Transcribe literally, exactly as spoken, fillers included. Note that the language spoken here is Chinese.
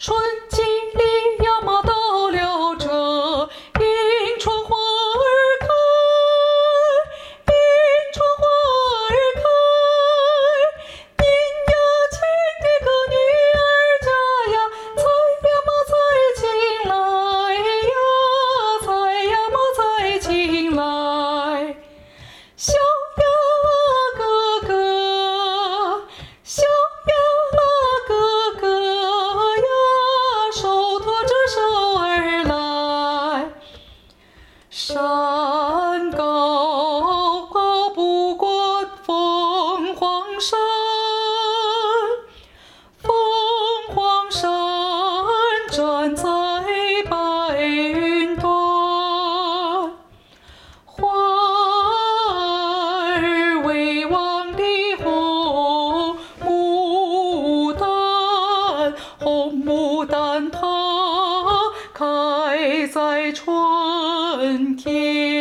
春季里亚马到了这，迎春花儿开，迎春花儿开。您呀，亲的个女儿家呀，采呀嘛采进来呀，采呀嘛采进来。小呀哥哥，小呀哥哥呀，手托着手儿来。山高高不过凤凰山，凤凰山站在白云端。花儿为王的红牡丹，红牡丹它开在春天。